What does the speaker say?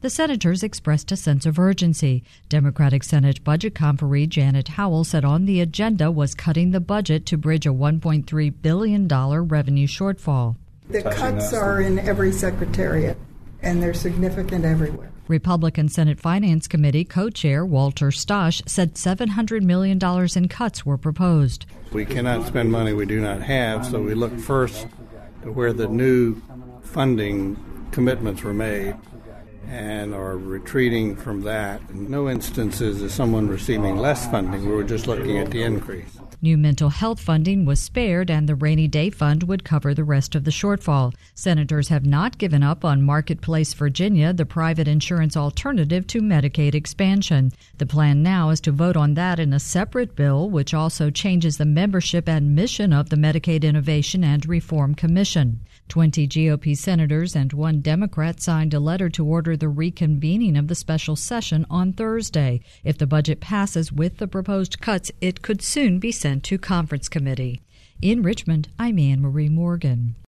The senators expressed a sense of urgency. Democratic Senate Budget Conferee Janet Howell said on the agenda was cutting the budget to bridge a $1.3 billion revenue shortfall. The cuts are in every secretariat, and they're significant everywhere. Republican Senate Finance Committee co-chair Walter Stosh said $700 million in cuts were proposed. We cannot spend money we do not have, so we look first to where the new funding commitments were made and are retreating from that. In no instances is someone receiving less funding. We were just looking at the increase. New mental health funding was spared, and the Rainy Day Fund would cover the rest of the shortfall. Senators have not given up on Marketplace Virginia, the private insurance alternative to Medicaid expansion. The plan now is to vote on that in a separate bill, which also changes the membership and mission of the Medicaid Innovation and Reform Commission. 20 GOP senators and 1 Democrat signed a letter to order the reconvening of the special session on Thursday. If the budget passes with the proposed cuts, it could soon be sent to conference committee. In Richmond, I'm Anne Marie Morgan.